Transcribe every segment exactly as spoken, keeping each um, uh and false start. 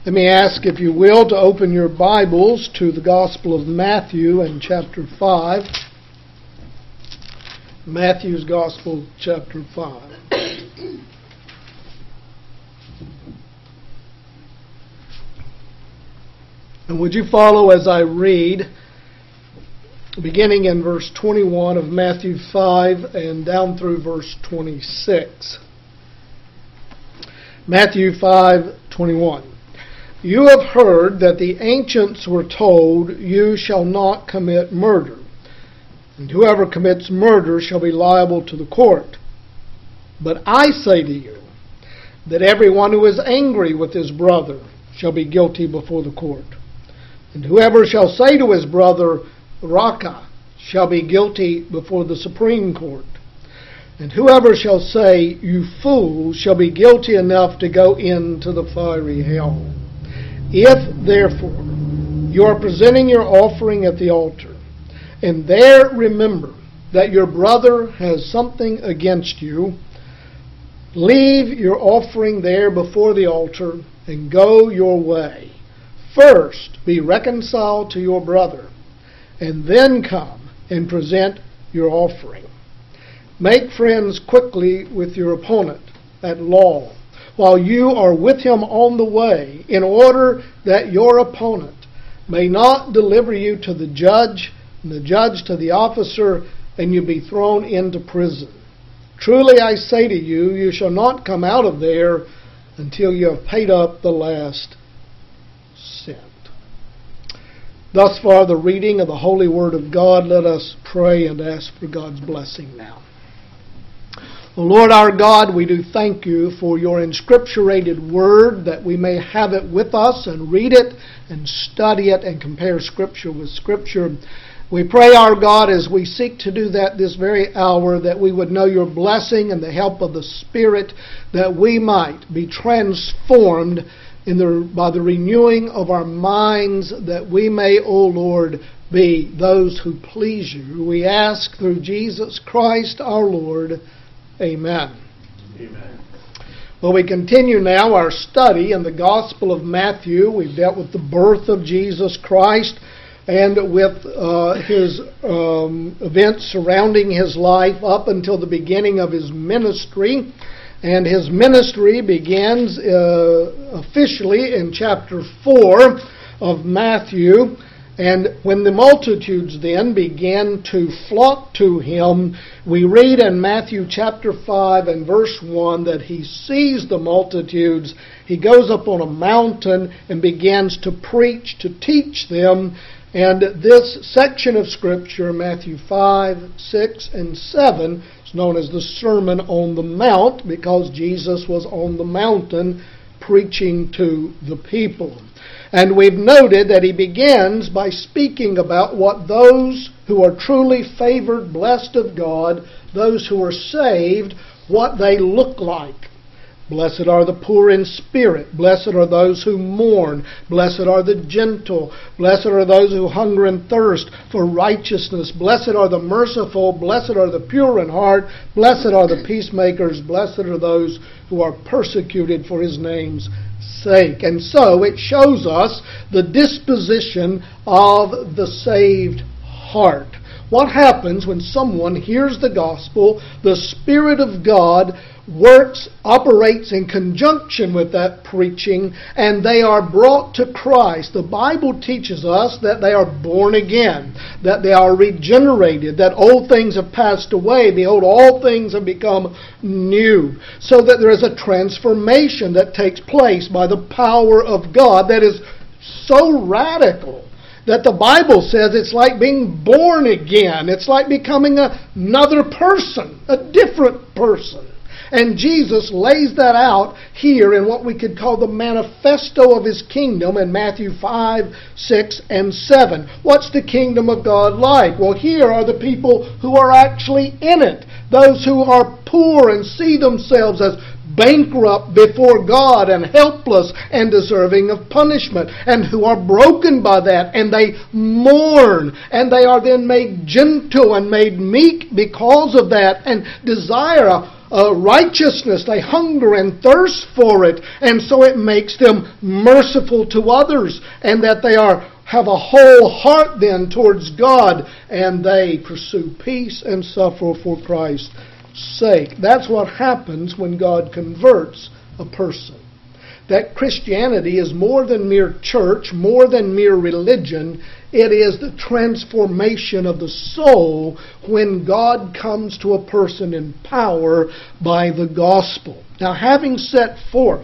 Let me ask, if you will, to open your Bibles to the Gospel of Matthew and chapter five. Matthew's Gospel, chapter five. And would you follow as I read, beginning in verse twenty-one of Matthew five and down through verse twenty-six. Matthew five twenty-one. You have heard that the ancients were told, you shall not commit murder, and whoever commits murder shall be liable to the court. But I say to you that everyone who is angry with his brother shall be guilty before the court. And whoever shall say to his brother, Raca, shall be guilty before the Supreme Court. And whoever shall say, you fool, shall be guilty enough to go into the fiery hell. If, therefore, you are presenting your offering at the altar, and there remember that your brother has something against you, leave your offering there before the altar and go your way. First, be reconciled to your brother, and then come and present your offering. Make friends quickly with your opponent at law, while you are with him on the way, in order that your opponent may not deliver you to the judge, and the judge to the officer, and you be thrown into prison. Truly I say to you, you shall not come out of there until you have paid up the last cent. Thus far the reading of the Holy Word of God. Let us pray and ask for God's blessing now. O Lord our God, we do thank you for your inscripturated word, that we may have it with us and read it and study it and compare Scripture with Scripture. We pray, our God, as we seek to do that this very hour, that we would know your blessing and the help of the Spirit, that we might be transformed in the, by the renewing of our minds, that we may, O Lord, be those who please you. We ask through Jesus Christ our Lord. Amen. Amen. Well, we continue now our study in the Gospel of Matthew. We've dealt with the birth of Jesus Christ and with uh, his um, events surrounding his life up until the beginning of his ministry. And his ministry begins uh, officially in chapter four of Matthew. And when the multitudes then began to flock to him, we read in Matthew chapter five and verse one that he sees the multitudes. He goes up on a mountain and begins to preach, to teach them. And this section of Scripture, Matthew five, six, and seven, is known as the Sermon on the Mount, because Jesus was on the mountain preaching to the people. And we've noted that he begins by speaking about what those who are truly favored, blessed of God, those who are saved, what they look like. Blessed are the poor in spirit. Blessed are those who mourn. Blessed are the gentle. Blessed are those who hunger and thirst for righteousness. Blessed are the merciful. Blessed are the pure in heart. Blessed are the peacemakers. Blessed are those who are persecuted for his name's sake. And so it shows us the disposition of the saved heart. What happens when someone hears the gospel, the Spirit of God works, operates in conjunction with that preaching, and they are brought to Christ? The Bible teaches us that they are born again, that they are regenerated, that old things have passed away. Behold, all things have become new. So that there is a transformation that takes place by the power of God that is so radical that the Bible says it's like being born again. It's like becoming another person, a different person. And Jesus lays that out here in what we could call the manifesto of his kingdom in Matthew five, six, and seven. What's the kingdom of God like? Well, here are the people who are actually in it. Those who are poor and see themselves as bankrupt before God and helpless and deserving of punishment, and who are broken by that, and they mourn, and they are then made gentle and made meek because of that, and desire a uh, righteousness. They hunger and thirst for it. And so it makes them merciful to others. And that they are have a whole heart then towards God. And they pursue peace and suffer for Christ's sake. That's what happens when God converts a person. That Christianity is more than mere church, more than mere religion. It is the transformation of the soul when God comes to a person in power by the gospel. Now, having set forth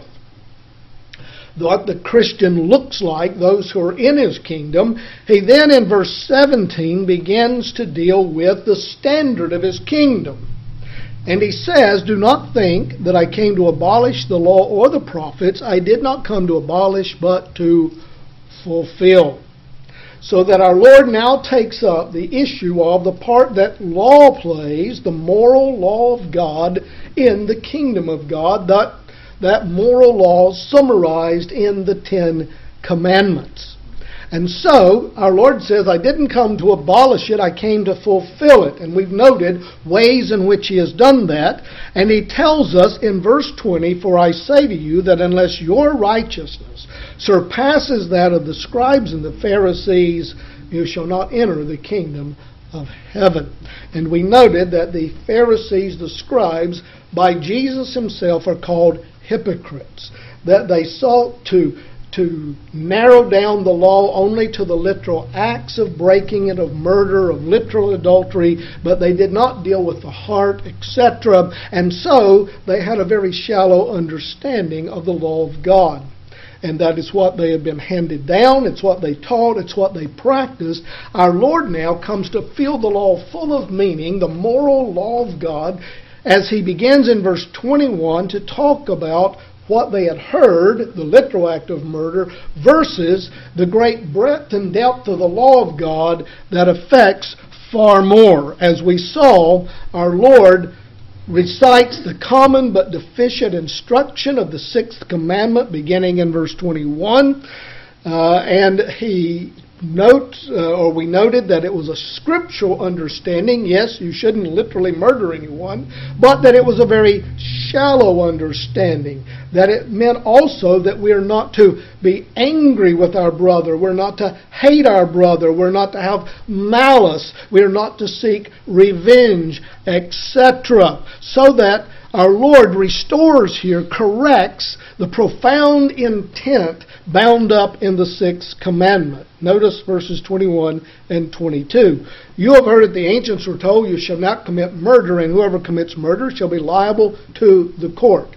what the Christian looks like, those who are in his kingdom, he then in verse seventeen begins to deal with the standard of his kingdom. And he says, "Do not think that I came to abolish the law or the prophets. I did not come to abolish, but to fulfill." So that our Lord now takes up the issue of the part that law plays, the moral law of God in the kingdom of God, that, that moral law summarized in the Ten Commandments. And so, our Lord says, I didn't come to abolish it, I came to fulfill it. And we've noted ways in which He has done that. And He tells us in verse twenty, "For I say to you that unless your righteousness surpasses that of the scribes and the Pharisees, you shall not enter the kingdom of heaven." And we noted that the Pharisees, the scribes, by Jesus Himself are called hypocrites. That they sought to to narrow down the law only to the literal acts of breaking it, of murder, of literal adultery, but they did not deal with the heart, et cetera. And so they had a very shallow understanding of the law of God. And that is what they had been handed down, it's what they taught, it's what they practiced. Our Lord now comes to fill the law full of meaning, the moral law of God, as He begins in verse twenty-one to talk about what they had heard, the literal act of murder, versus the great breadth and depth of the law of God that affects far more. As we saw, our Lord recites the common but deficient instruction of the sixth commandment, beginning in verse twenty-one, uh, and He notes, uh, or we noted that it was a scriptural understanding. Yes, you shouldn't literally murder anyone, but that it was a very shallow understanding. That it meant also that we are not to be angry with our brother. We're not to hate our brother. We're not to have malice. We're not to seek revenge, et cetera. So that our Lord restores here, corrects the profound intent bound up in the sixth commandment. Notice verses twenty-one and twenty-two. "You have heard that the ancients were told, you shall not commit murder, and whoever commits murder shall be liable to the court."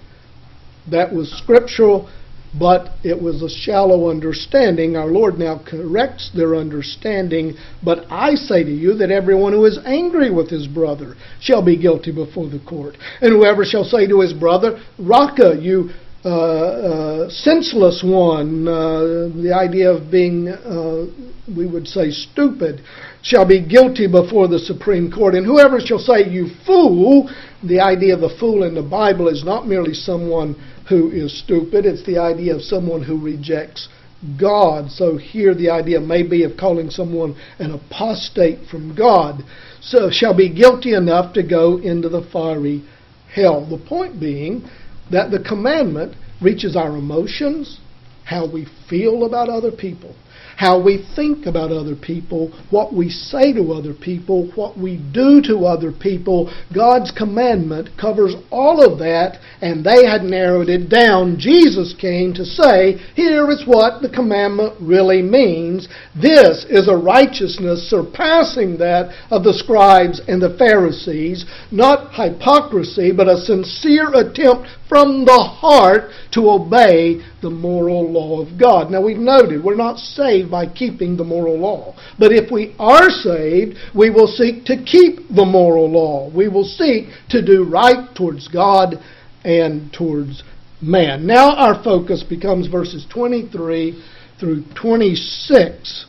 That was scriptural, but it was a shallow understanding. Our Lord now corrects their understanding. "But I say to you that everyone who is angry with his brother shall be guilty before the court. And whoever shall say to his brother, Raka, you uh, uh, senseless one," uh, the idea of being, uh, we would say, stupid, "shall be guilty before the Supreme Court. And whoever shall say, you fool," the idea of a fool in the Bible is not merely someone who is stupid, it's the idea of someone who rejects God. So here the idea may be of calling someone an apostate from God. "So shall be guilty enough to go into the fiery hell." The point being that the commandment reaches our emotions, how we feel about other people, how we think about other people, what we say to other people, what we do to other people. God's commandment covers all of that, and they had narrowed it down. Jesus came to say, here is what the commandment really means. This is a righteousness surpassing that of the scribes and the Pharisees. Not hypocrisy, but a sincere attempt from the heart to obey the moral law of God. Now we've noted we're not saved by keeping the moral law. But if we are saved, we will seek to keep the moral law. We will seek to do right towards God and towards man. Now our focus becomes verses twenty-three through twenty-six,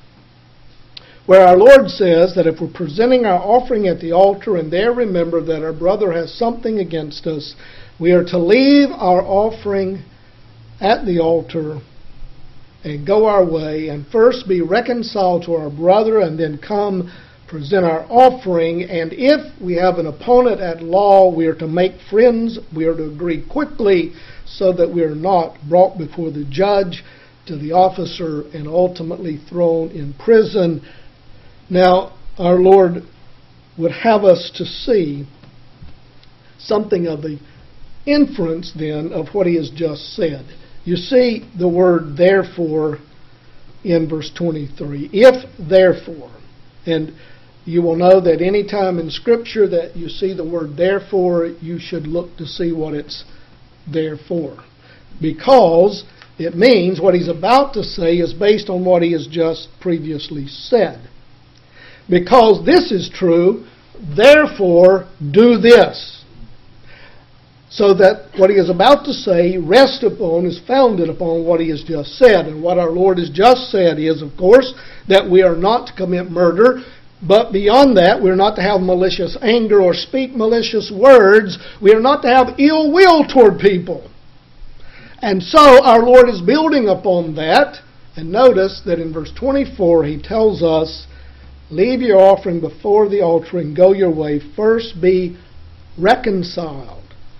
where our Lord says that if we're presenting our offering at the altar and there remember that our brother has something against us, we are to leave our offering at the altar and go our way and first be reconciled to our brother and then come present our offering, and if we have an opponent at law, we are to make friends, we are to agree quickly so that we are not brought before the judge, to the officer, and ultimately thrown in prison. Now, our Lord would have us to see something of the inference then of what he has just said. You see the word therefore in verse twenty-three. If therefore, and you will know that any time in Scripture that you see the word therefore, you should look to see what it's there for. Because it means what he's about to say is based on what he has just previously said. Because this is true, therefore do this. So that what he is about to say rests upon, is founded upon what he has just said. And what our Lord has just said is, of course, that we are not to commit murder. But beyond that, we're not to have malicious anger or speak malicious words. We are not to have ill will toward people. And so our Lord is building upon that. And notice that in verse twenty-four he tells us, leave your offering before the altar and go your way. First be reconciled.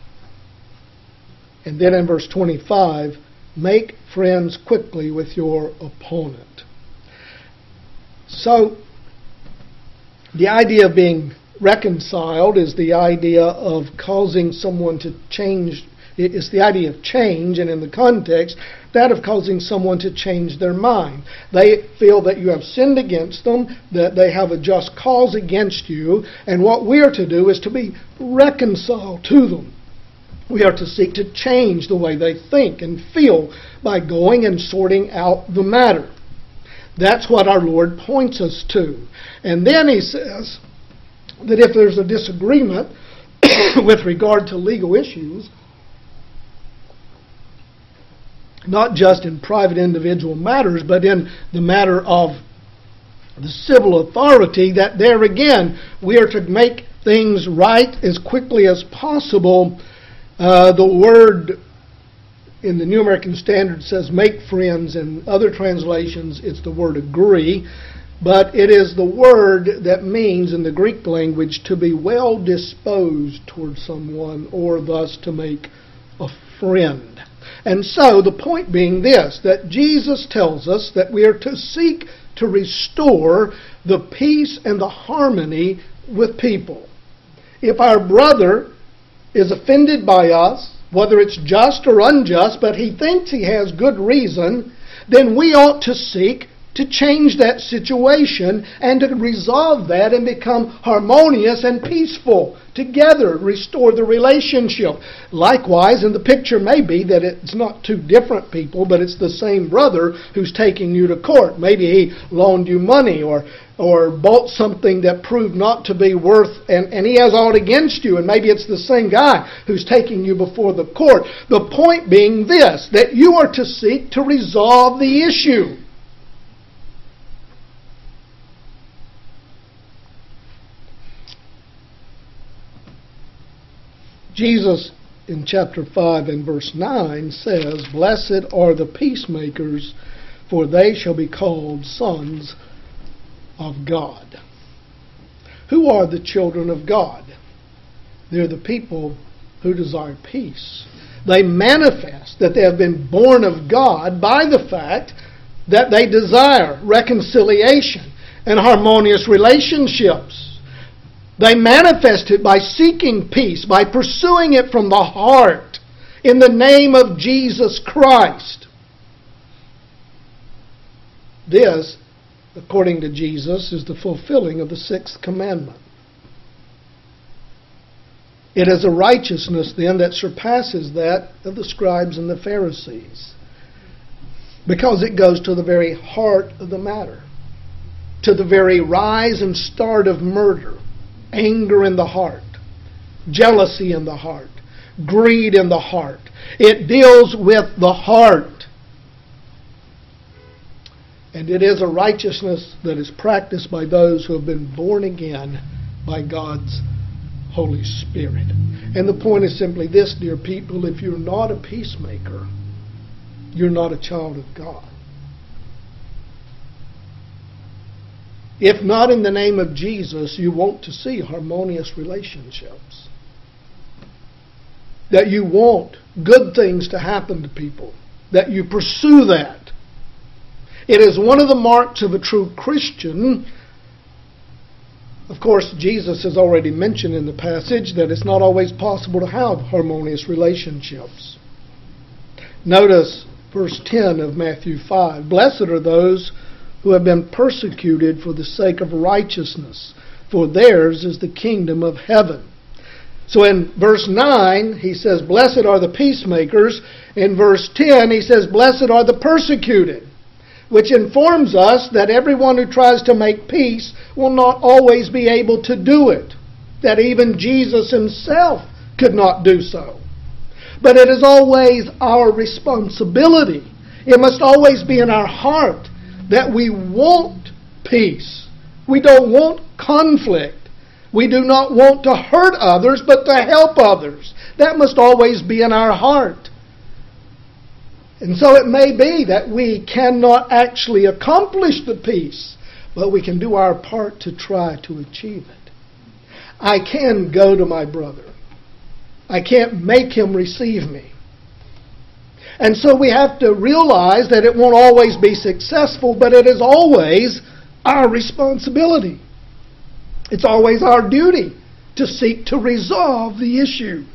And then in verse twenty-five, make friends quickly with your opponent. So, the idea of being reconciled is the idea of causing someone to change. It's the idea of change, and in the context, that of causing someone to change their mind. They feel that you have sinned against them, that they have a just cause against you, and what we are to do is to be reconciled to them. We are to seek to change the way they think and feel by going and sorting out the matter. That's what our Lord points us to. And then he says that if there's a disagreement with regard to legal issues, not just in private individual matters, but in the matter of the civil authority, that there again we are to make things right as quickly as possible. Uh, the word in the New American Standard says make friends. In other translations it's the word agree. But it is the word that means in the Greek language to be well disposed toward someone, or thus to make a friend. And so the point being this, that Jesus tells us that we are to seek to restore the peace and the harmony with people. If our brother is offended by us, whether it's just or unjust, but he thinks he has good reason, then we ought to seek to change that situation and to resolve that and become harmonious and peaceful together, restore the relationship. Likewise, and the picture may be that it's not two different people, but it's the same brother who's taking you to court. Maybe he loaned you money or or bought something that proved not to be worth, and, and he has all against you, and maybe it's the same guy who's taking you before the court. The point being this, that you are to seek to resolve the issue. Jesus in chapter five and verse nine says, blessed are the peacemakers, for they shall be called sons of God. Who are the children of God? They're the people who desire peace. They manifest that they have been born of God by the fact that they desire reconciliation and harmonious relationships. They manifest it by seeking peace, by pursuing it from the heart in the name of Jesus Christ. This, according to Jesus, is the fulfilling of the sixth commandment. It is a righteousness then that surpasses that of the scribes and the Pharisees, because it goes to the very heart of the matter, to the very rise and start of murder. Anger in the heart, jealousy in the heart, greed in the heart. It deals with the heart. And it is a righteousness that is practiced by those who have been born again by God's Holy Spirit. And the point is simply this, dear people, if you're not a peacemaker, you're not a child of God. If not in the name of Jesus, you want to see harmonious relationships. That you want good things to happen to people. That you pursue that. It is one of the marks of a true Christian. Of course, Jesus has already mentioned in the passage that it's not always possible to have harmonious relationships. Notice verse ten of Matthew five. Blessed are those who have been persecuted for the sake of righteousness, for theirs is the kingdom of heaven. So in verse nine, he says, blessed are the peacemakers. In verse ten, he says, blessed are the persecuted. Which informs us that everyone who tries to make peace will not always be able to do it. That even Jesus himself could not do so. But it is always our responsibility. It must always be in our heart that we want peace. We don't want conflict. We do not want to hurt others, but to help others. That must always be in our heart. And so it may be that we cannot actually accomplish the peace, but we can do our part to try to achieve it. I can go to my brother. I can't make him receive me. And so we have to realize that it won't always be successful, but it is always our responsibility. It's always our duty to seek to resolve the issue.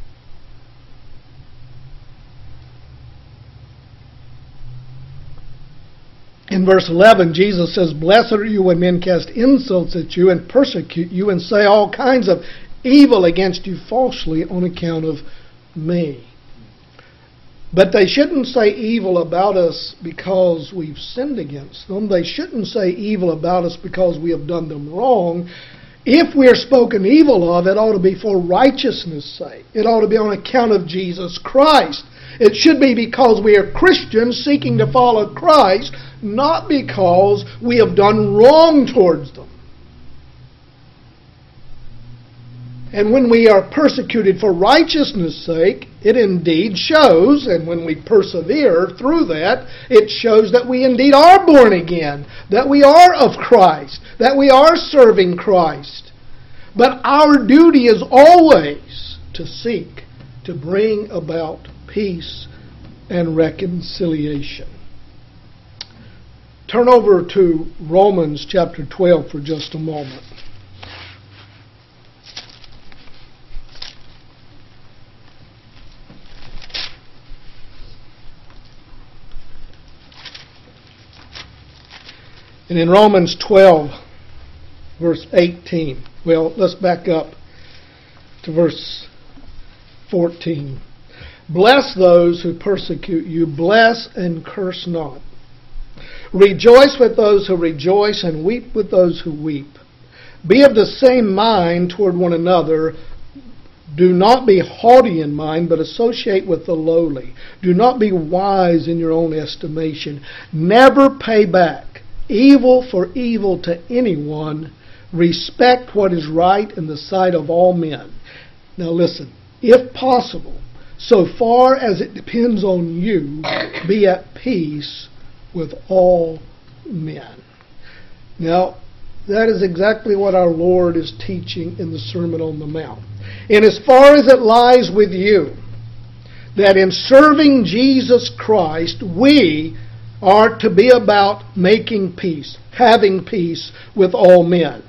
In verse eleven, Jesus says, blessed are you when men cast insults at you and persecute you and say all kinds of evil against you falsely on account of me. But they shouldn't say evil about us because we've sinned against them. They shouldn't say evil about us because we have done them wrong. If we are spoken evil of, it ought to be for righteousness' sake. It ought to be on account of Jesus Christ. It should be because we are Christians seeking to follow Christ, not because we have done wrong towards them. And when we are persecuted for righteousness' sake, it indeed shows, and when we persevere through that, it shows that we indeed are born again, that we are of Christ, that we are serving Christ. But our duty is always to seek to bring about peace and reconciliation. Turn over to Romans chapter twelve for just a moment. And in Romans twelve, verse eighteen, well, let's back up to verse fourteen. Bless those who persecute you, bless and curse not. Rejoice with those who rejoice and weep with those who weep. Be of the same mind toward one another. Do not be haughty in mind, but associate with the lowly. Do not be wise in your own estimation. Never pay back evil for evil to anyone. Respect what is right in the sight of all men. Now listen, if possible, so far as it depends on you, be at peace with all men. Now, that is exactly what our Lord is teaching in the Sermon on the Mount. And as far as it lies with you, that in serving Jesus Christ, we are to be about making peace, having peace with all men.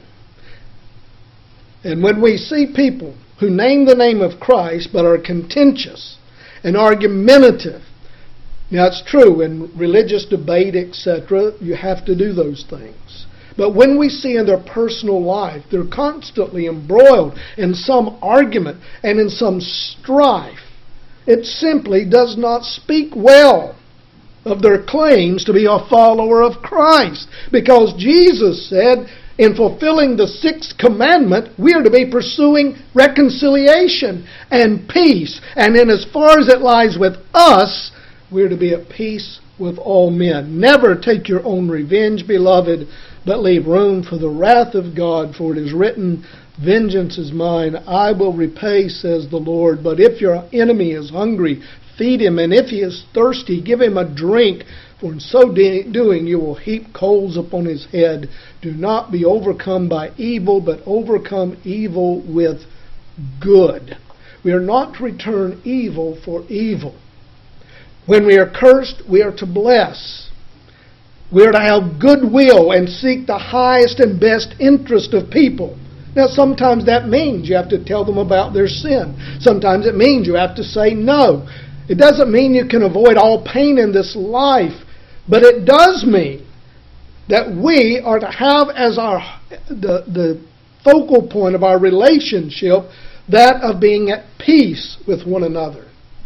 And when we see people who name the name of Christ but are contentious and argumentative, now it's true, in religious debate, et cetera, you have to do those things. But when we see in their personal life, they're constantly embroiled in some argument and in some strife, it simply does not speak well of their claims to be a follower of Christ. Because Jesus said, in fulfilling the sixth commandment, we are to be pursuing reconciliation and peace. And in as far as it lies with us, we are to be at peace with all men. Never take your own revenge, beloved, but leave room for the wrath of God. For it is written, vengeance is mine, I will repay, says the Lord. But if your enemy is hungry, feed him, and if he is thirsty, give him a drink. For in so de- doing you will heap coals upon his head. Do not be overcome by evil, but overcome evil with good. We are not to return evil for evil. When we are cursed, we are to bless. We are to have goodwill and seek the highest and best interest of people. Now, sometimes that means you have to tell them about their sin. Sometimes it means you have to say no. It doesn't mean you can avoid all pain in this life, but it does mean that we are to have as our the, the focal point of our relationship that of being at peace with one another.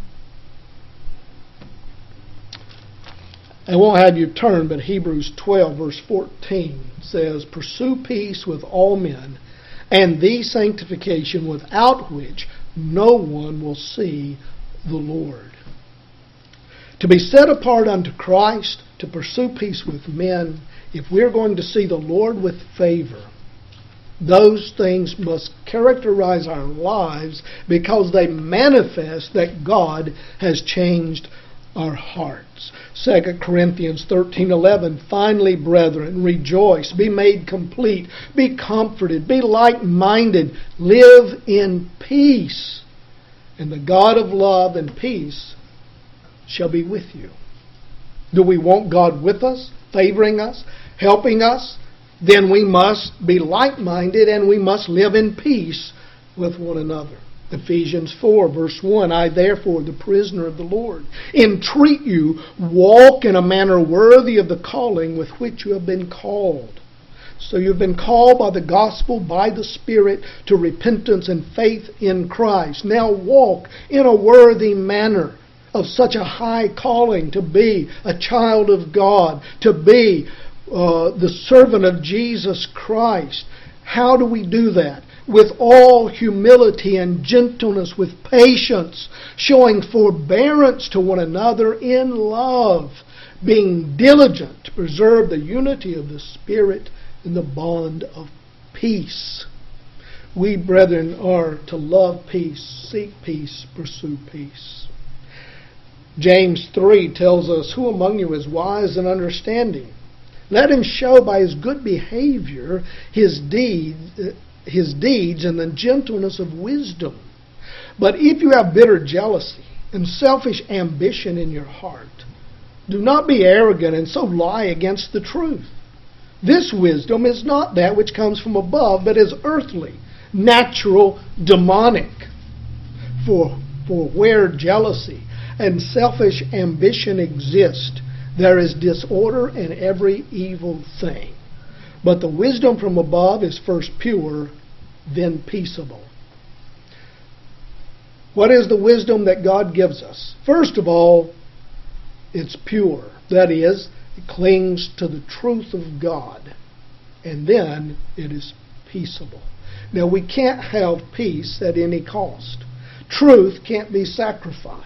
I won't have you turn, but Hebrews twelve verse fourteen says, "Pursue peace with all men, and the sanctification without which no one will see the Lord." To be set apart unto Christ, to pursue peace with men, if we're going to see the Lord with favor, those things must characterize our lives because they manifest that God has changed our hearts. Second Corinthians thirteen eleven, "Finally, brethren, rejoice, be made complete, be comforted, be like-minded, live in peace, and the God of love and peace shall be with you." Do we want God with us, favoring us, helping us? Then we must be like-minded and we must live in peace with one another. Ephesians four verse one, "I therefore, the prisoner of the Lord, entreat you, walk in a manner worthy of the calling with which you have been called." So you've been called by the gospel, by the Spirit, to repentance and faith in Christ. Now walk in a worthy manner of such a high calling, to be a child of God, to be uh, the servant of Jesus Christ. How do we do that? With all humility and gentleness, with patience, showing forbearance to one another in love, being diligent to preserve the unity of the Spirit in the bond of peace. We, brethren, are to love peace, seek peace, pursue peace. James three tells us, "Who among you is wise and understanding? Let him show by his good behavior his deeds, his deeds and the gentleness of wisdom. But if you have bitter jealousy and selfish ambition in your heart, do not be arrogant and so lie against the truth. This wisdom is not that which comes from above, but is earthly, natural, demonic. For, for where jealousy and selfish ambition exist, there is disorder in every evil thing. But the wisdom from above is first pure, then peaceable." What is the wisdom that God gives us? First of all, it's pure. That is, it clings to the truth of God. And then it is peaceable. Now, we can't have peace at any cost. Truth can't be sacrificed.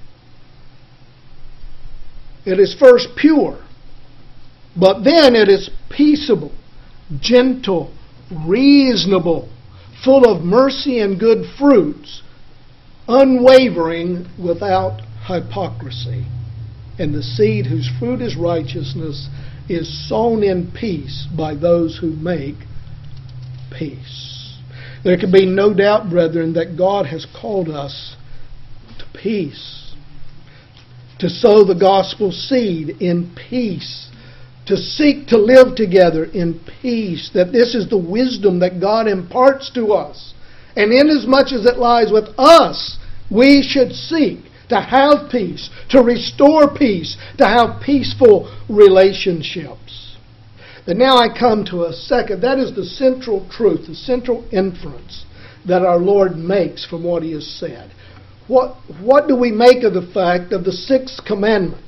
It is first pure, but then it is peaceable, gentle, reasonable, full of mercy and good fruits, unwavering, without hypocrisy. And the seed whose fruit is righteousness is sown in peace by those who make peace. There can be no doubt, brethren, that God has called us to peace, to sow the gospel seed in peace, to seek to live together in peace, that this is the wisdom that God imparts to us. And inasmuch as it lies with us, we should seek to have peace, to restore peace, to have peaceful relationships. But now I come to a second. That is the central truth, the central inference that our Lord makes from what He has said. What, what do we make of the fact of the sixth commandment?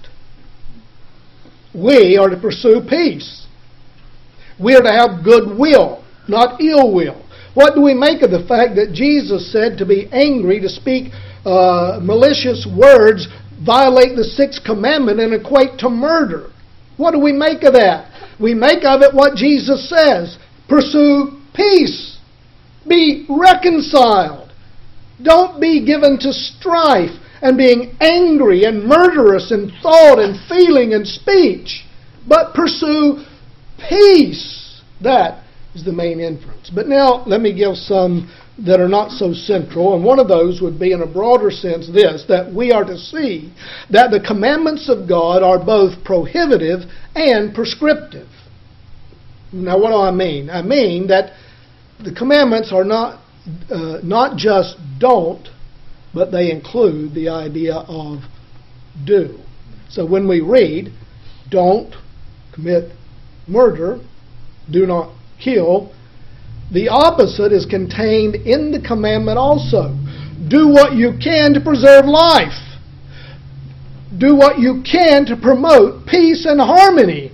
We are to pursue peace. We are to have goodwill, not ill will. What do we make of the fact that Jesus said to be angry, to speak uh, malicious words, violate the sixth commandment, and equate to murder? What do we make of that? We make of it what Jesus says. Pursue peace. Be reconciled. Don't be given to strife and being angry and murderous in thought and feeling and speech, but pursue peace. That is the main inference. But now let me give some that are not so central, and one of those would be in a broader sense this, that we are to see that the commandments of God are both prohibitive and prescriptive. Now what do I mean? I mean that the commandments are not uh, not just don't, but they include the idea of do. So when we read, don't commit murder, do not kill, the opposite is contained in the commandment also. Do what you can to preserve life. Do what you can to promote peace and harmony.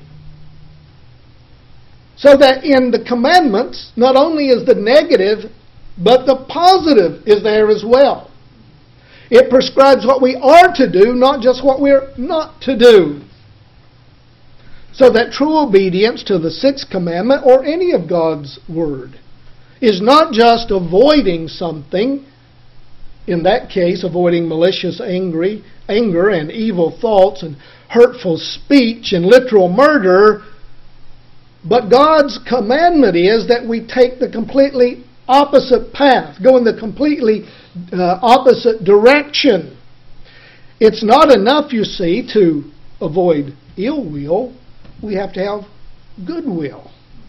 So that in the commandments, not only is the negative, but the positive is there as well. It prescribes what we are to do, not just what we're not to do. So that true obedience to the sixth commandment or any of God's word is not just avoiding something, in that case avoiding malicious angry, anger and evil thoughts and hurtful speech and literal murder, but God's commandment is that we take the completely opposite path, go in the completely uh, opposite direction. It's not enough, you see, to avoid ill will. We have to have goodwill.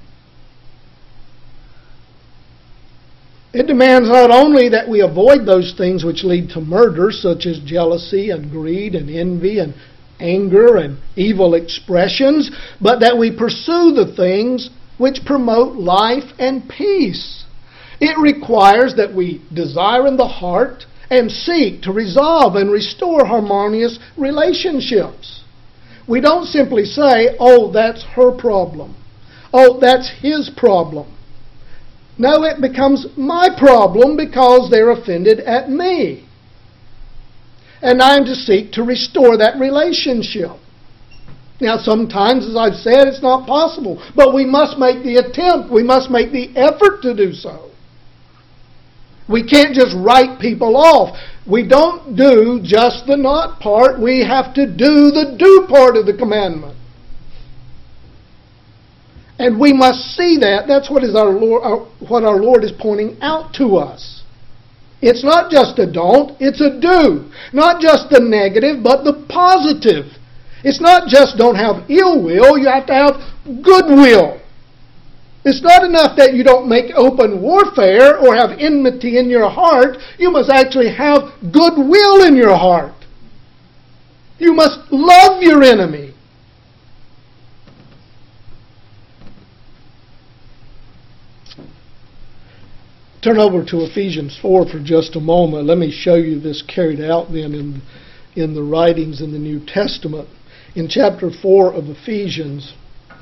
It demands not only that we avoid those things which lead to murder, such as jealousy and greed and envy and anger and evil expressions, but that we pursue the things which promote life and peace. It requires that we desire in the heart and seek to resolve and restore harmonious relationships. We don't simply say, oh, that's her problem. Oh, that's his problem. No, it becomes my problem because they're offended at me. And I'm to seek to restore that relationship. Now, sometimes, as I've said, it's not possible. But we must make the attempt. We must make the effort to do so. We can't just write people off. We don't do just the not part. We have to do the do part of the commandment. And we must see that. That's what is our Lord, our, what our Lord is pointing out to us. It's not just a don't, it's a do. Not just the negative, but the positive. It's not just don't have ill will, you have to have goodwill. It's not enough that you don't make open warfare or have enmity in your heart. You must actually have goodwill in your heart. You must love your enemy. Turn over to Ephesians four for just a moment. Let me show you this carried out then in, in the writings in the New Testament. In chapter four of Ephesians,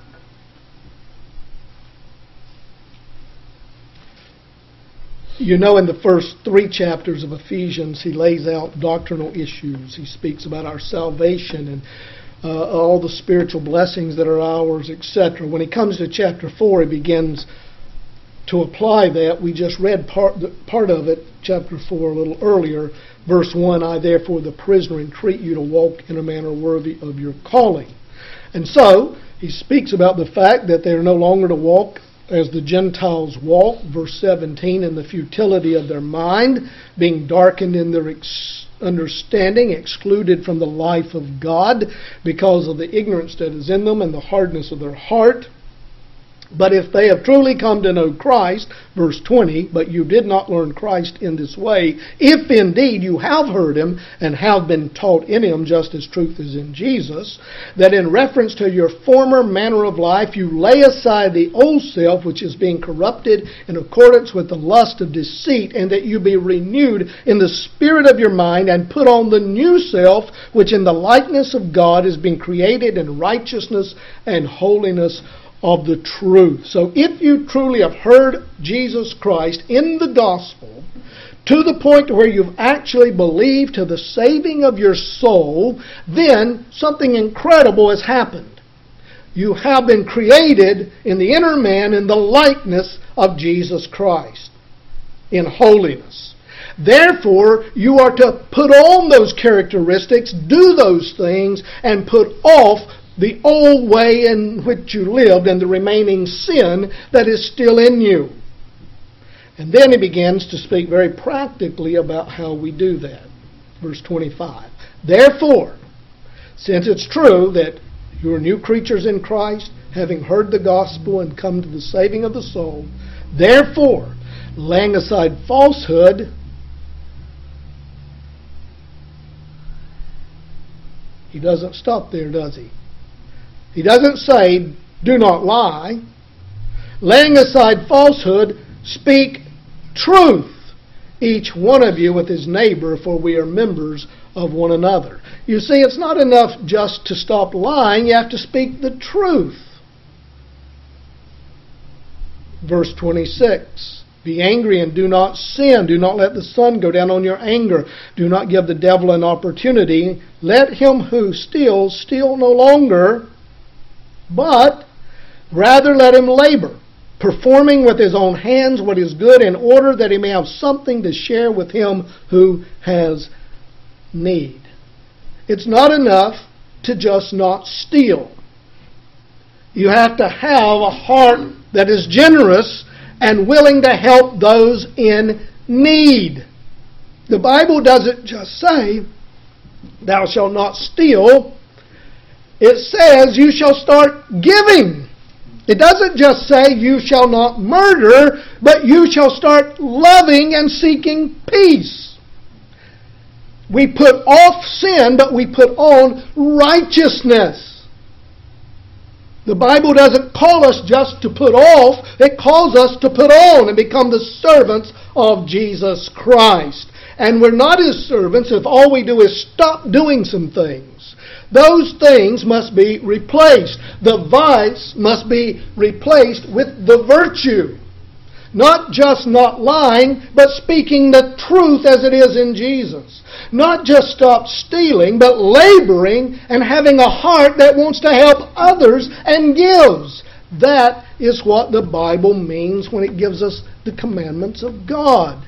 you know, in the first three chapters of Ephesians, he lays out doctrinal issues. He speaks about our salvation and uh, all the spiritual blessings that are ours, et cetera. When he comes to chapter four, he begins to apply that. We just read part, part of it, chapter four, a little earlier. Verse one, I therefore, the prisoner, entreat you to walk in a manner worthy of your calling. And so, he speaks about the fact that they are no longer to walk as the Gentiles walk, verse seventeen, in the futility of their mind, being darkened in their ex- understanding, excluded from the life of God because of the ignorance that is in them and the hardness of their heart. But if they have truly come to know Christ, verse twenty, but you did not learn Christ in this way, if indeed you have heard Him and have been taught in Him, just as truth is in Jesus, that in reference to your former manner of life you lay aside the old self, which is being corrupted in accordance with the lust of deceit, and that you be renewed in the spirit of your mind, and put on the new self, which in the likeness of God is being created in righteousness and holiness of the truth. So if you truly have heard Jesus Christ in the gospel to the point where you've actually believed to the saving of your soul, then something incredible has happened. You have been created in the inner man in the likeness of Jesus Christ, in holiness. Therefore, you are to put on those characteristics, do those things, and put off the old way in which you lived and the remaining sin that is still in you. And then he begins to speak very practically about how we do that. Verse twenty-five. Therefore, since it's true that you are new creatures in Christ, having heard the gospel and come to the saving of the soul, therefore, laying aside falsehood, he doesn't stop there, does he? He doesn't say, do not lie. Laying aside falsehood, speak truth, each one of you with his neighbor, for we are members of one another. You see, it's not enough just to stop lying. You have to speak the truth. Verse twenty-six. Be angry and do not sin. Do not let the sun go down on your anger. Do not give the devil an opportunity. Let him who steals steal no longer, but rather let him labor, performing with his own hands what is good, in order that he may have something to share with him who has need. It's not enough to just not steal. You have to have a heart that is generous and willing to help those in need. The Bible doesn't just say, thou shalt not steal. It says you shall start giving. It doesn't just say you shall not murder, but you shall start loving and seeking peace. We put off sin, but we put on righteousness. The Bible doesn't call us just to put off, it calls us to put on and become the servants of Jesus Christ. And we're not His servants if all we do is stop doing some things. Those things must be replaced. The vice must be replaced with the virtue. Not just not lying, but speaking the truth as it is in Jesus. Not just stop stealing, but laboring and having a heart that wants to help others and gives. That is what the Bible means when it gives us the commandments of God.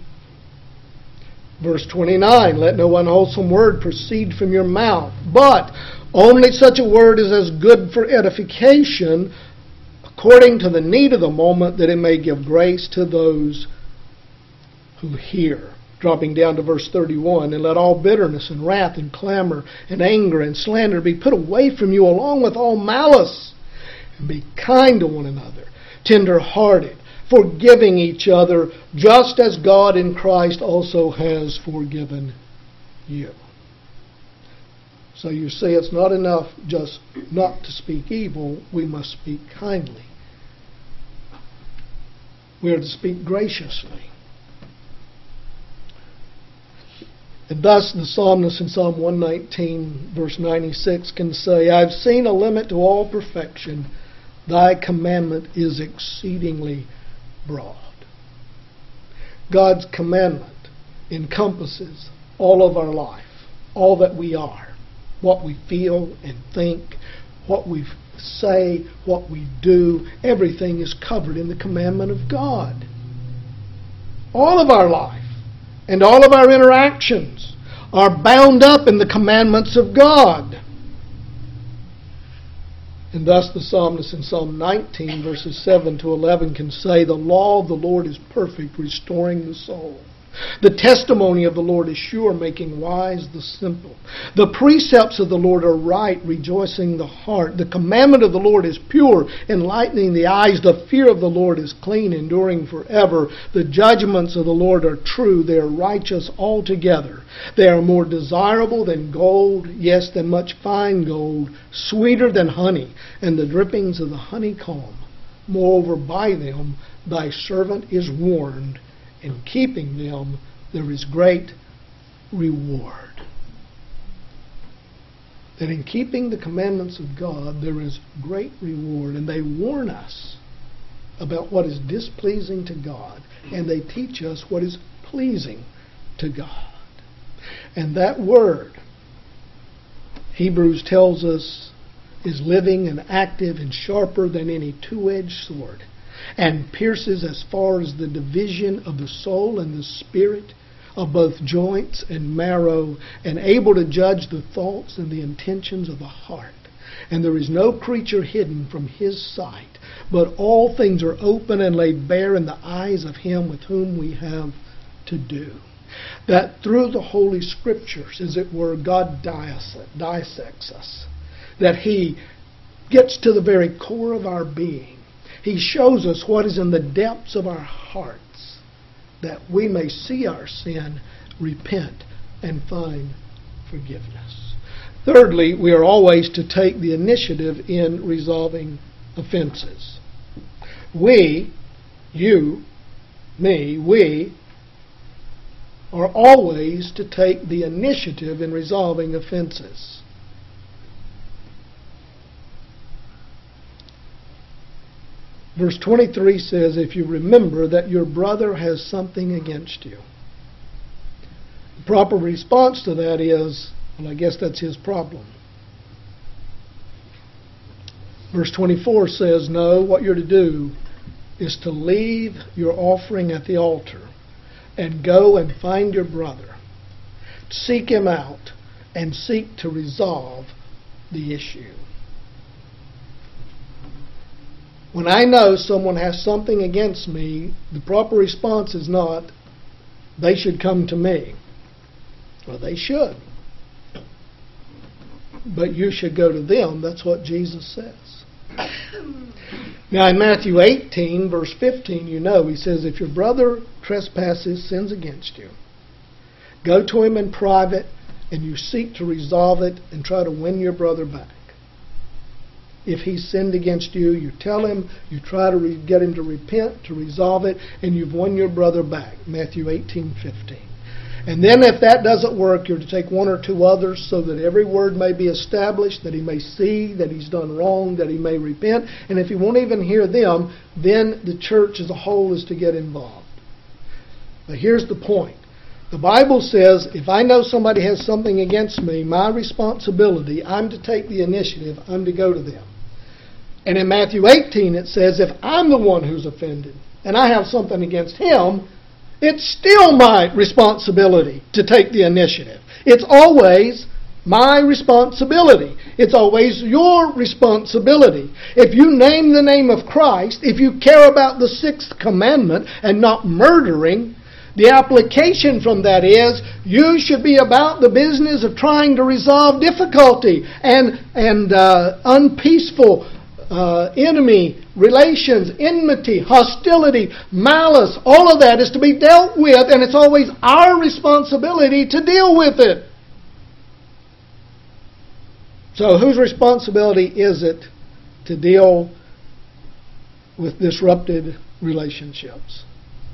Verse twenty-nine, let no unwholesome word proceed from your mouth, but only such a word as is good for edification, according to the need of the moment, that it may give grace to those who hear. Dropping down to verse thirty-one, and let all bitterness and wrath and clamor and anger and slander be put away from you, along with all malice. And be kind to one another, tender-hearted, forgiving each other, just as God in Christ also has forgiven you. So you see, it's not enough just not to speak evil, we must speak kindly. We are to speak graciously. And thus the psalmist in Psalm one nineteen, verse ninety-six can say, I've seen a limit to all perfection. Thy commandment is exceedingly broad. God's commandment encompasses all of our life, all that we are, what we feel and think, what we say, what we do. Everything is covered in the commandment of God. All of our life and all of our interactions are bound up in the commandments of God. And thus the psalmist in Psalm nineteen, verses seven to eleven can say, the law of the Lord is perfect, restoring the soul. The testimony of the Lord is sure, making wise the simple. The precepts of the Lord are right, rejoicing the heart. The commandment of the Lord is pure, enlightening the eyes. The fear of the Lord is clean, enduring forever. The judgments of the Lord are true. They are righteous altogether. They are more desirable than gold, yes, than much fine gold, sweeter than honey, and the drippings of the honeycomb. Moreover, by them thy servant is warned. In keeping them, there is great reward. That in keeping the commandments of God, there is great reward. And they warn us about what is displeasing to God. And they teach us what is pleasing to God. And that word, Hebrews tells us, is living and active and sharper than any two-edged sword, and pierces as far as the division of the soul and the spirit of both joints and marrow, and able to judge the thoughts and the intentions of the heart. And there is no creature hidden from his sight, but all things are open and laid bare in the eyes of him with whom we have to do. That through the Holy Scriptures, as it were, God dissects us. That he gets to the very core of our being. He shows us what is in the depths of our hearts, that we may see our sin, repent, and find forgiveness. Thirdly, we are always to take the initiative in resolving offenses. We, you, me, we, are always to take the initiative in resolving offenses. Verse twenty-three says, if you remember that your brother has something against you. The proper response to that is, well, I guess that's his problem. Verse twenty-four says, no, what you're to do is to leave your offering at the altar and go and find your brother. Seek him out and seek to resolve the issue. When I know someone has something against me, the proper response is not, they should come to me. Well, they should. But you should go to them. That's what Jesus says. Now in Matthew eighteen, verse fifteen, you know, he says, if your brother trespasses, sins against you, go to him in private and you seek to resolve it and try to win your brother back. If he's sinned against you, you tell him, you try to re- get him to repent, to resolve it, and you've won your brother back. Matthew eighteen fifteen. And then if that doesn't work, you're to take one or two others so that every word may be established, that he may see that he's done wrong, that he may repent. And if he won't even hear them, then the church as a whole is to get involved. But here's the point. The Bible says, if I know somebody has something against me, my responsibility, I'm to take the initiative, I'm to go to them. And in Matthew eighteen it says, if I'm the one who's offended, and I have something against him, it's still my responsibility to take the initiative. It's always my responsibility. It's always your responsibility. If you name the name of Christ, if you care about the sixth commandment and not murdering, the application from that is you should be about the business of trying to resolve difficulty and, and uh, unpeaceful Uh, enemy, relations, enmity, hostility, malice, all of that is to be dealt with, and it's always our responsibility to deal with it. So whose responsibility is it to deal with disrupted relationships?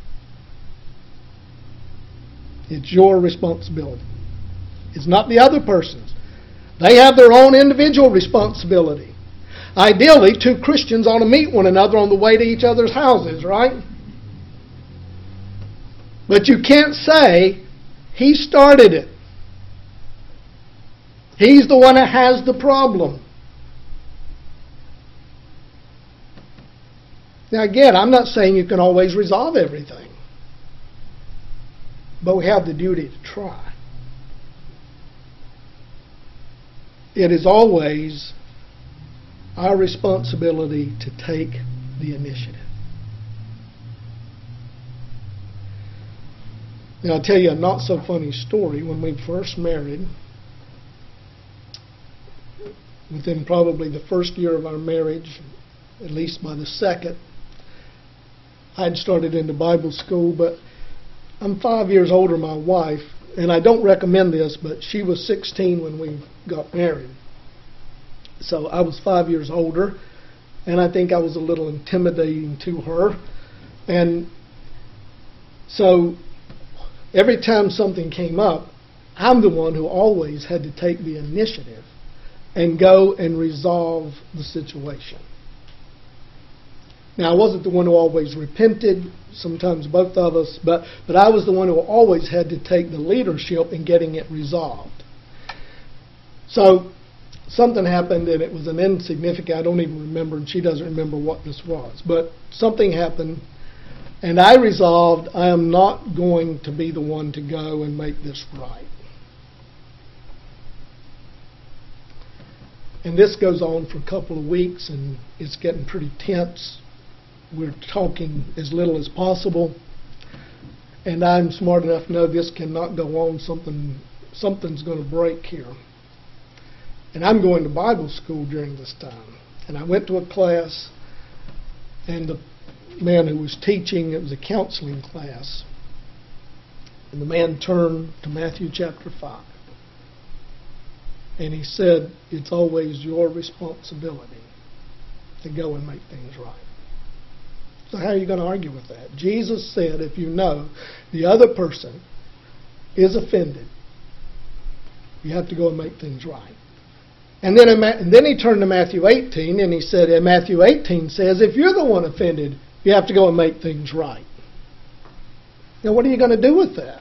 It's your responsibility. It's not the other person's. They have their own individual responsibility. Ideally, two Christians ought to meet one another on the way to each other's houses, right? But you can't say, he started it. He's the one that has the problem. Now again, I'm not saying you can always resolve everything. But we have the duty to try. It is always our responsibility to take the initiative. Now I'll tell you a not so funny story. When we first married, within probably the first year of our marriage, at least by the second, I had started into Bible school, but I'm five years older than my wife, and I don't recommend this, but she was sixteen when we got married. So I was five years older, and I think I was a little intimidating to her. And so every time something came up, I'm the one who always had to take the initiative and go and resolve the situation. Now, I wasn't the one who always repented, sometimes both of us, but, but I was the one who always had to take the leadership in getting it resolved. So something happened, and it was an insignificant, I don't even remember, and she doesn't remember what this was, but something happened And I resolved I am not going to be the one to go and make this right. And this goes on for a couple of weeks, and it's getting pretty tense. We're talking as little as possible. And I'm smart enough to know this cannot go on. Something, something's going to break here. And I'm going to Bible school during this time. And I went to a class, and the man who was teaching, it was a counseling class. And the man turned to Matthew chapter five. And he said, it's always your responsibility to go and make things right. So how are you going to argue with that? Jesus said, if you know the other person is offended, you have to go and make things right. And then, in Ma- and then he turned to Matthew eighteen, and he said, and Matthew eighteen says, if you're the one offended, you have to go and make things right. Now, what are you going to do with that?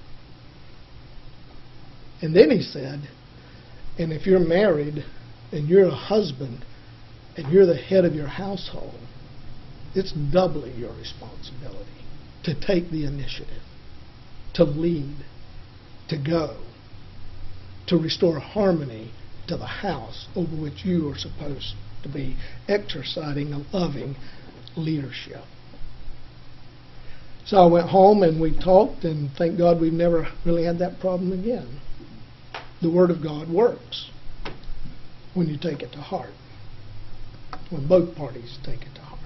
And then he said, and if you're married and you're a husband and you're the head of your household, it's doubly your responsibility to take the initiative, to lead, to go, to restore harmony to the house over which you are supposed to be exercising a loving leadership. So I went home and we talked, and thank God we've never really had that problem again. The Word of God works when you take it to heart, when both parties take it to heart.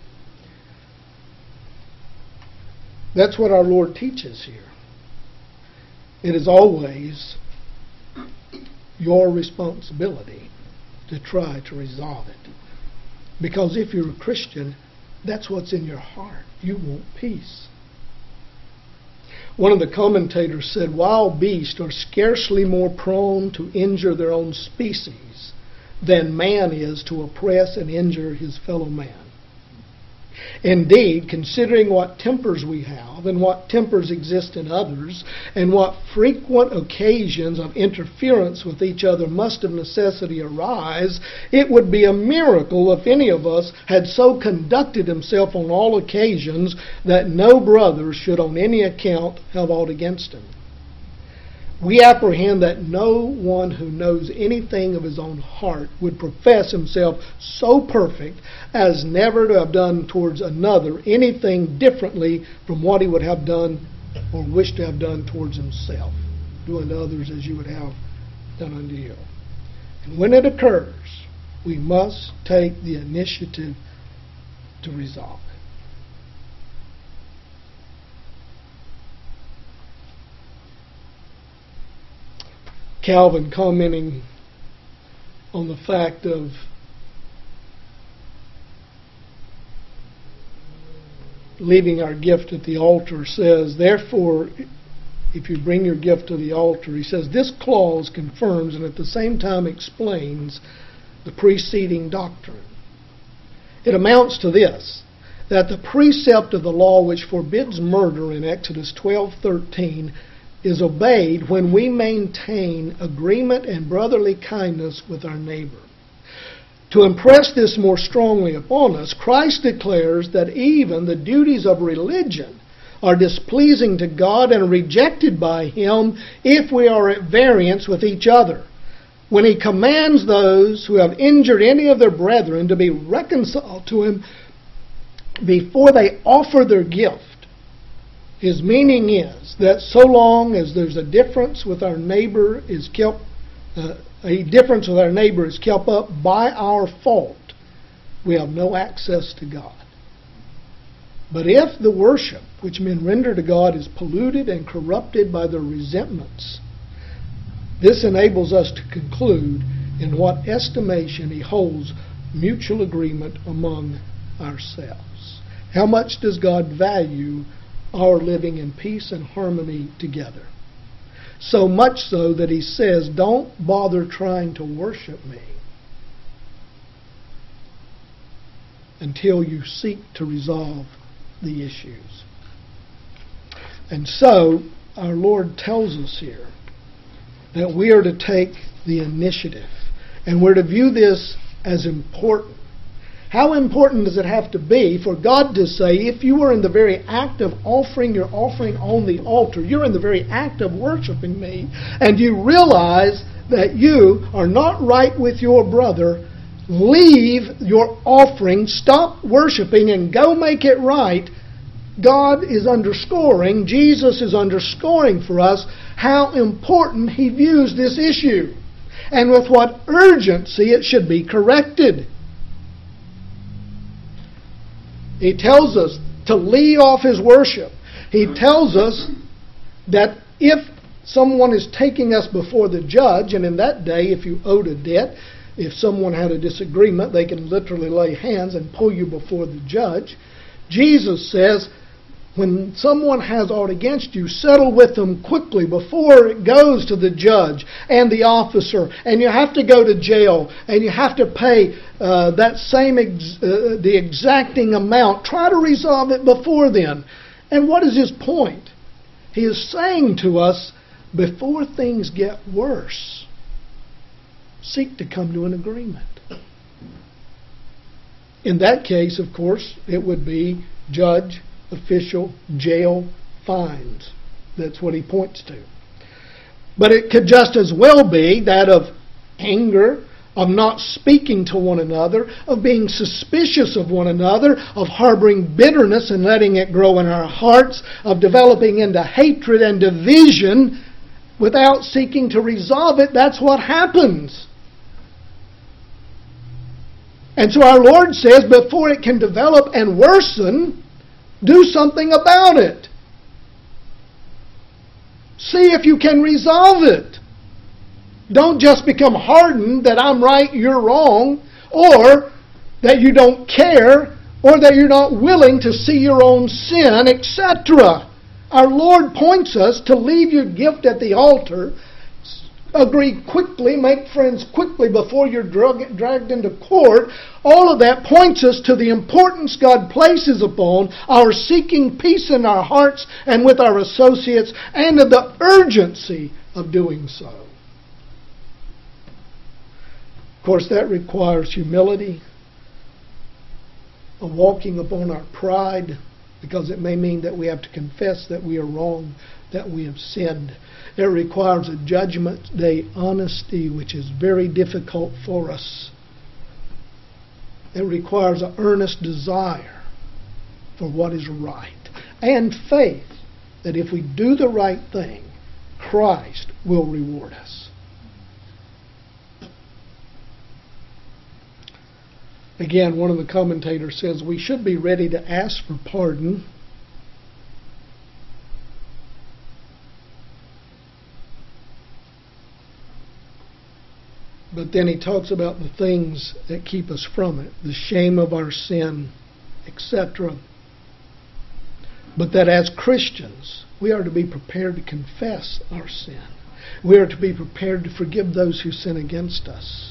That's what our Lord teaches here. It is always your responsibility to try to resolve it. Because if you're a Christian, that's what's in your heart. You want peace. One of the commentators said, wild beasts are scarcely more prone to injure their own species than man is to oppress and injure his fellow man. Indeed, considering what tempers we have and what tempers exist in others, and what frequent occasions of interference with each other must of necessity arise, it would be a miracle if any of us had so conducted himself on all occasions that no brother should on any account have aught against him. We apprehend that no one who knows anything of his own heart would profess himself so perfect as never to have done towards another anything differently from what he would have done or wished to have done towards himself, doing to others as you would have done unto you. And when it occurs, we must take the initiative to resolve it. Calvin, commenting on the fact of leaving our gift at the altar, says, therefore, if you bring your gift to the altar, he says, this clause confirms and at the same time explains the preceding doctrine. It amounts to this, that the precept of the law which forbids murder in Exodus twelve thirteen is obeyed when we maintain agreement and brotherly kindness with our neighbor. To impress this more strongly upon us, Christ declares that even the duties of religion are displeasing to God and rejected by Him if we are at variance with each other. When He commands those who have injured any of their brethren to be reconciled to Him before they offer their gift, His meaning is that so long as there's a difference with our neighbor is kept, uh, a difference with our neighbor is kept up by our fault, we have no access to God. But if the worship which men render to God is polluted and corrupted by their resentments, this enables us to conclude in what estimation He holds mutual agreement among ourselves. How much does God value our living in peace and harmony together? So much so that He says, don't bother trying to worship me until you seek to resolve the issues. And so our Lord tells us here that we are to take the initiative, and we're to view this as important. How important does it have to be for God to say, if you are in the very act of offering your offering on the altar, you're in the very act of worshiping me, and you realize that you are not right with your brother, leave your offering, stop worshiping, and go make it right. God is underscoring, Jesus is underscoring for us how important He views this issue, and with what urgency it should be corrected. He tells us to leave off His worship. He tells us that if someone is taking us before the judge, and in that day, if you owed a debt, if someone had a disagreement, they can literally lay hands and pull you before the judge. Jesus says, when someone has aught against you, settle with them quickly before it goes to the judge and the officer, and you have to go to jail, and you have to pay uh, that same ex- uh, the exacting amount. Try to resolve it before then. And what is his point? He is saying to us, before things get worse, seek to come to an agreement. In that case, of course, it would be judge, official, jail, fines. That's what he points to. But it could just as well be that of anger, of not speaking to one another, of being suspicious of one another, of harboring bitterness and letting it grow in our hearts, of developing into hatred and division without seeking to resolve it. That's what happens. And so our Lord says, before it can develop and worsen, do something about it. See if you can resolve it. Don't just become hardened that I'm right, you're wrong, or that you don't care, or that you're not willing to see your own sin, et cetera. Our Lord points us to leave your gift at the altar, agree quickly, make friends quickly before you're drug, dragged into court. All of that points us to the importance God places upon our seeking peace in our hearts and with our associates, and of the urgency of doing so. Of course, that requires humility, a walking upon our pride, because it may mean that we have to confess that we are wrong, that we have sinned. It requires a judgment day honesty, which is very difficult for us. It requires an earnest desire for what is right, and faith that if we do the right thing, Christ will reward us. Again, one of the commentators says we should be ready to ask for pardon, but then he talks about the things that keep us from it, the shame of our sin, et cetera. But that as Christians, we are to be prepared to confess our sin. We are to be prepared to forgive those who sin against us.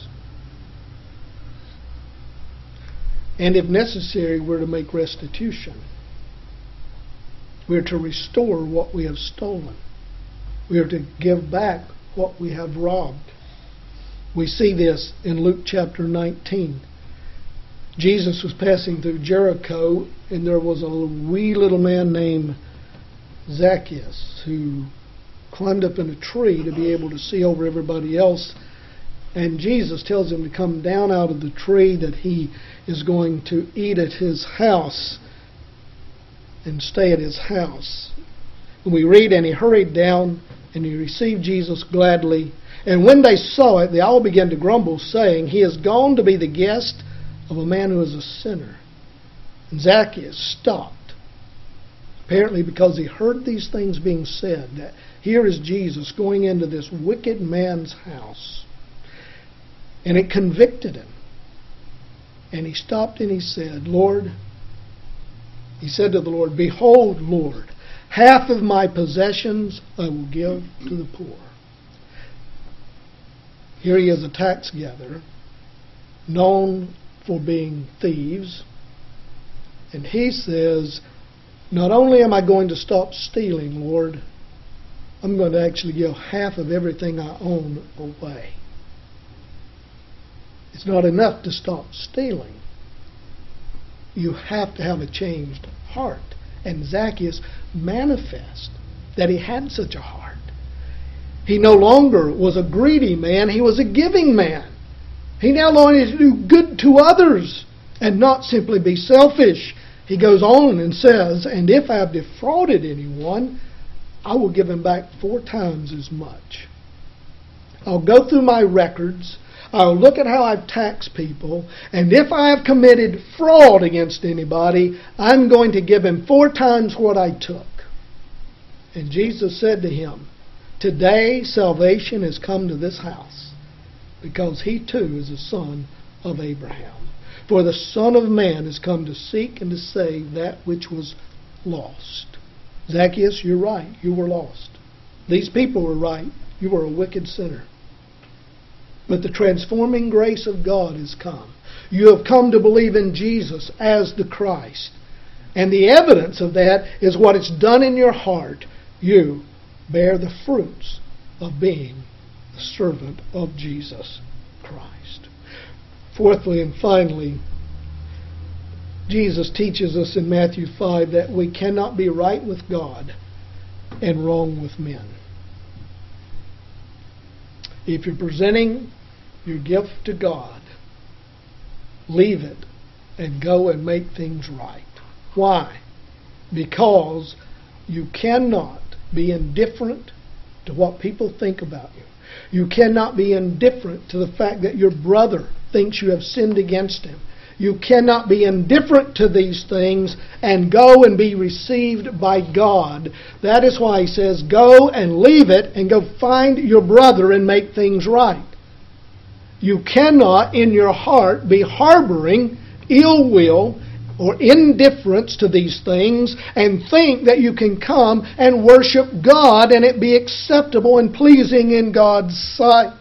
And if necessary, we're to make restitution. We're to restore what we have stolen. We are to give back what we have robbed. We see this in Luke chapter nineteen. Jesus was passing through Jericho, and there was a wee little man named Zacchaeus who climbed up in a tree to be able to see over everybody else. And Jesus tells him to come down out of the tree, that he is going to eat at his house and stay at his house. And we read, and he hurried down, and he received Jesus gladly. And when they saw it, they all began to grumble, saying, he is gone to be the guest of a man who is a sinner. And Zacchaeus stopped, apparently because he heard these things being said, that here is Jesus going into this wicked man's house. And it convicted him. And he stopped and he said, Lord, he said to the Lord, behold, Lord, half of my possessions I will give to the poor. Here he is, a tax gatherer, known for being thieves. And he says, not only am I going to stop stealing, Lord, I'm going to actually give half of everything I own away. It's not enough to stop stealing. you have to have a changed heart. And Zacchaeus manifests that he had such a heart. He no longer was a greedy man, he was a giving man. He now wanted to do good to others and not simply be selfish. He goes on and says, and if I have defrauded anyone, I will give him back four times as much. I'll go through my records, I'll look at how I've taxed people, and if I have committed fraud against anybody, I'm going to give him four times what I took. And Jesus said to him, today salvation has come to this house, because he too is a son of Abraham. For the Son of Man has come to seek and to save that which was lost. Zacchaeus, you're right. You were lost. These people were right. You were a wicked sinner. But the transforming grace of God has come. You have come to believe in Jesus as the Christ. And the evidence of that is what it's done in your heart. You bear the fruits of being a servant of Jesus Christ. Fourthly and finally, Jesus teaches us in Matthew five that we cannot be right with God and wrong with men. If you're presenting your gift to God, leave it and go and make things right. Why? Because you cannot be indifferent to what people think about you. You cannot be indifferent to the fact that your brother thinks you have sinned against him. You cannot be indifferent to these things and go and be received by God. That is why he says, go and leave it and go find your brother and make things right. You cannot in your heart be harboring ill will or indifference to these things and think that you can come and worship God and it be acceptable and pleasing in God's sight.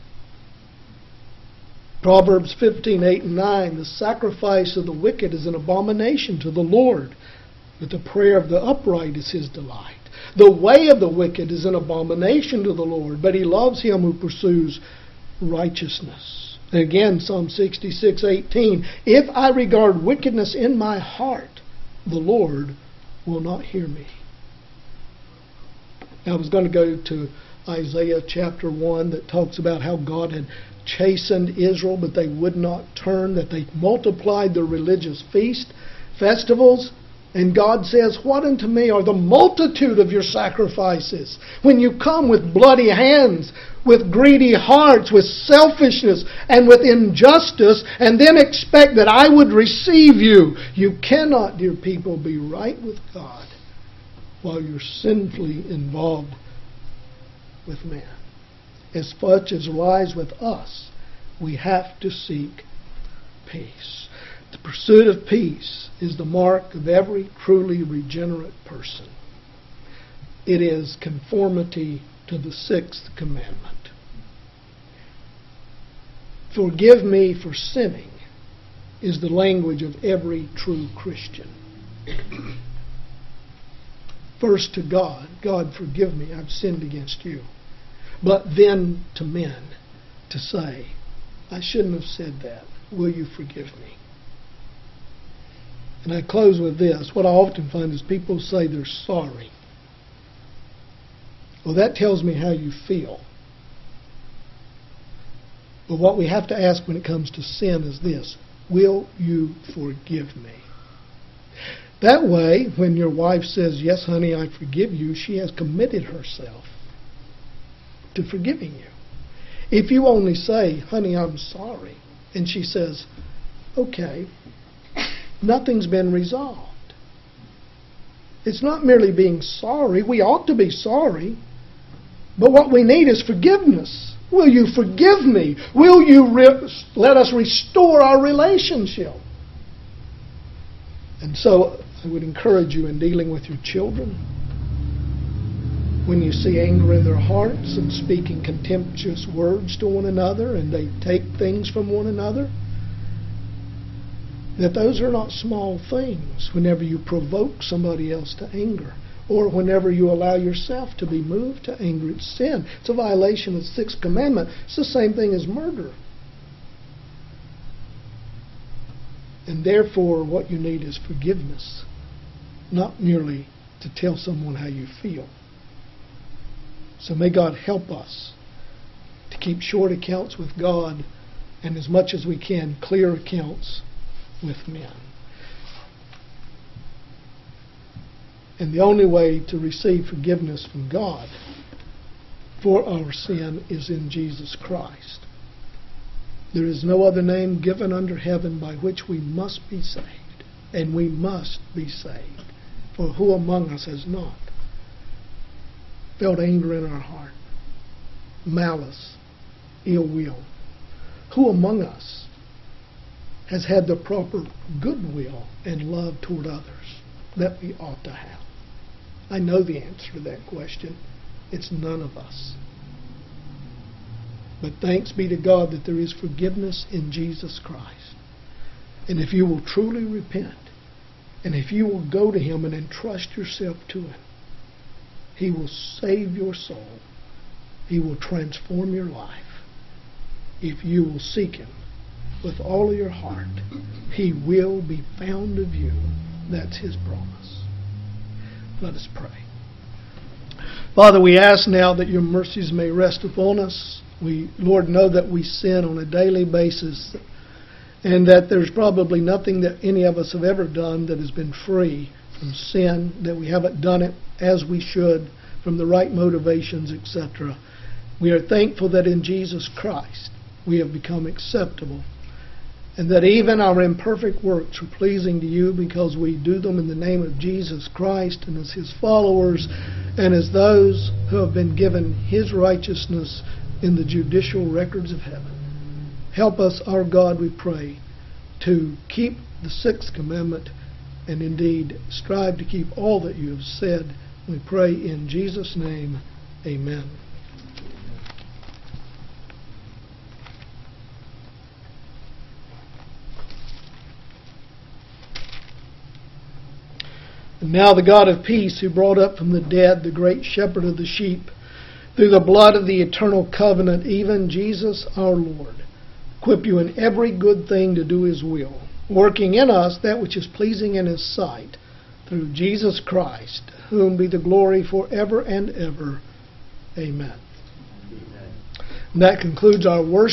Proverbs fifteen, eight and nine, the sacrifice of the wicked is an abomination to the Lord, but the prayer of the upright is his delight. The way of the wicked is an abomination to the Lord, but he loves him who pursues righteousness. And again, Psalm sixty-six, eighteen, if I regard wickedness in my heart, the Lord will not hear me. Now, I was going to go to Isaiah chapter one that talks about how God had chastened Israel, but they would not turn, that they multiplied their religious feast, festivals. And God says, what unto me are the multitude of your sacrifices? When you come with bloody hands, with greedy hearts, with selfishness, and with injustice, and then expect that I would receive you. You cannot, dear people, be right with God while you're sinfully involved with man. As much as lies with us, we have to seek peace. The pursuit of peace is the mark of every truly regenerate person. It is conformity to the sixth commandment. Forgive me for sinning is the language of every true Christian. First to God, God forgive me, I've sinned against you. But then to men to say, I shouldn't have said that. Will you forgive me? And I close with this. What I often find is people say they're sorry. Well, that tells me how you feel. But what we have to ask when it comes to sin is this. Will you forgive me? That way, when your wife says, yes, honey, I forgive you, she has committed herself to forgiving you. If you only say, honey, I'm sorry, and she says, okay, nothing's been resolved. It's not merely being sorry. We ought to be sorry. But what we need is forgiveness. Will you forgive me? Will you re- let us restore our relationship? And so I would encourage you in dealing with your children, when you see anger in their hearts and speaking contemptuous words to one another and they take things from one another, that those are not small things whenever you provoke somebody else to anger or whenever you allow yourself to be moved to anger. It's sin. It's a violation of the sixth commandment. It's the same thing as murder. And therefore, what you need is forgiveness, not merely to tell someone how you feel. So may God help us to keep short accounts with God, and as much as we can, clear accounts with men. And the only way to receive forgiveness from God for our sin is in Jesus Christ. There is no other name given under heaven by which we must be saved, and we must be saved. For who among us has not felt anger in our heart, malice, ill will? Who among us has had the proper goodwill and love toward others that we ought to have? I know the answer to that question. It's none of us. But thanks be to God that there is forgiveness in Jesus Christ. And if you will truly repent, and if you will go to Him and entrust yourself to Him, He will save your soul. He will transform your life. If you will seek Him with all of your heart, He will be found of you. That's His promise. Let us pray. Father, we ask now that your mercies may rest upon us. We, Lord, know that we sin on a daily basis, and that there's probably nothing that any of us have ever done that has been free from sin, that we haven't done it as we should, from the right motivations, et cetera. We are thankful that in Jesus Christ we have become acceptable, and that even our imperfect works are pleasing to you because we do them in the name of Jesus Christ and as His followers and as those who have been given His righteousness in the judicial records of heaven. Help us, our God, we pray, to keep the sixth commandment and indeed strive to keep all that you have said. We pray in Jesus' name, amen. And now the God of peace, who brought up from the dead the great shepherd of the sheep, through the blood of the eternal covenant, even Jesus our Lord, equip you in every good thing to do His will, working in us that which is pleasing in His sight, through Jesus Christ, whom be the glory forever and ever. Amen. Amen. And that concludes our worship.